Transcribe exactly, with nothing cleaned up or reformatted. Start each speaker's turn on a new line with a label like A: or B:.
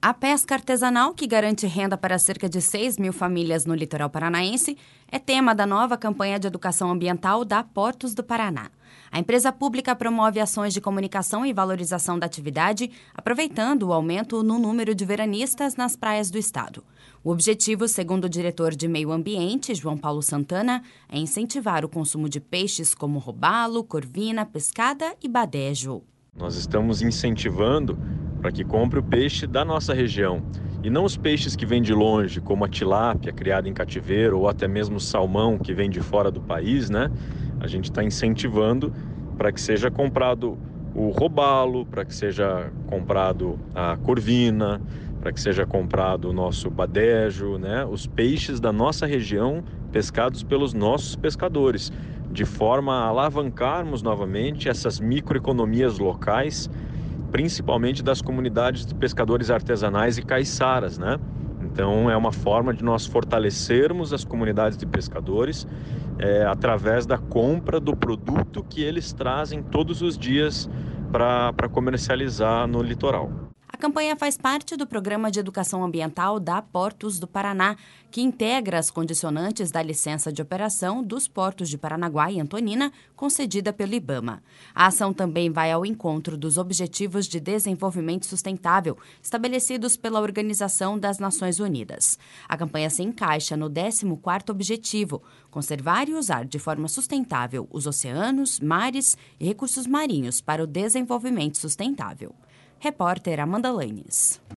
A: A pesca artesanal, que garante renda para cerca de seis mil famílias no litoral paranaense, é tema da nova campanha de educação ambiental da Portos do Paraná. A empresa pública promove ações de comunicação e valorização da atividade, aproveitando o aumento no número de veranistas nas praias do estado. O objetivo, segundo o diretor de Meio Ambiente, João Paulo Santana, é incentivar o consumo de peixes como robalo, corvina, pescada e badejo.
B: Nós estamos incentivando para que compre o peixe da nossa região e não os peixes que vêm de longe, como a tilápia criada em cativeiro ou até mesmo o salmão que vem de fora do país, né? A gente está incentivando para que seja comprado o robalo, para que seja comprado a corvina, para que seja comprado o nosso badejo, né? Os peixes da nossa região pescados pelos nossos pescadores, de forma a alavancarmos novamente essas microeconomias locais, principalmente das comunidades de pescadores artesanais e caiçaras, né? Então é uma forma de nós fortalecermos as comunidades de pescadores é, através da compra do produto que eles trazem todos os dias para comercializar no litoral.
A: A campanha faz parte do Programa de Educação Ambiental da Portos do Paraná, que integra as condicionantes da licença de operação dos portos de Paranaguá e Antonina, concedida pelo IBAMA. A ação também vai ao encontro dos Objetivos de Desenvolvimento Sustentável, estabelecidos pela Organização das Nações Unidas. A campanha se encaixa no décimo quarto objetivo, conservar e usar de forma sustentável os oceanos, mares e recursos marinhos para o desenvolvimento sustentável. Repórter Amanda Lanes.